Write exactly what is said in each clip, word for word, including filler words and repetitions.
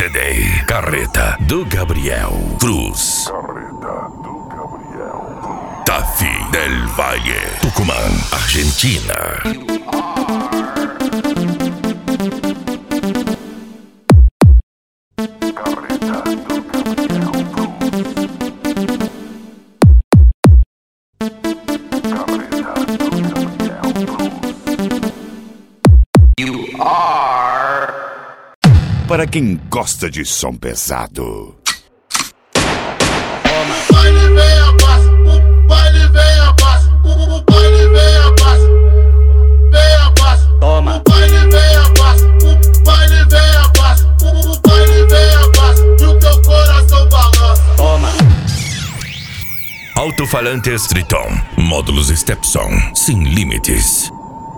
C D Carreta do Gabriel Cruz. Carreta do Gabriel Cruz. Tafí del Valle, Tucumán, Argentina. Para quem gosta de som pesado. O baile vem abaixo, o baile vem abaixo, o baile vem abaixo, vem abaixo. Toma. O baile vem abaixo, o baile vem abaixo, o baile vem abaixo e o teu coração balança. Toma. Alto-falantes Triton, módulos Stepson, sem limites.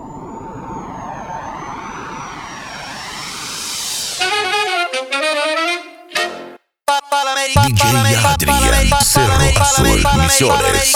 D J Adrian, Cerro Azul, Misiones.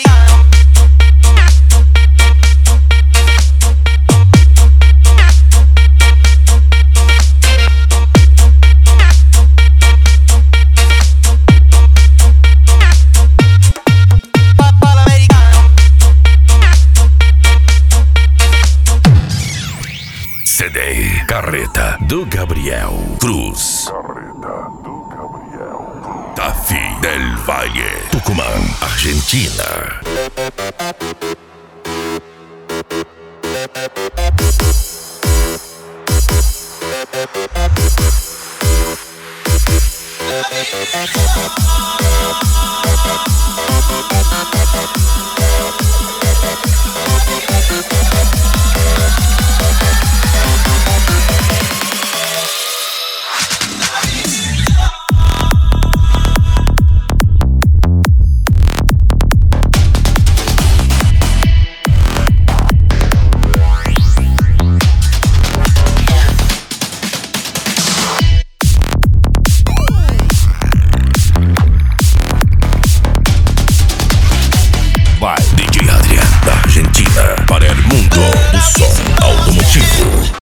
C D Carreta do Gabriel Cruz. Carreta do Gabriel Cruz. Tafí del Valle, Tucumán, Argentina.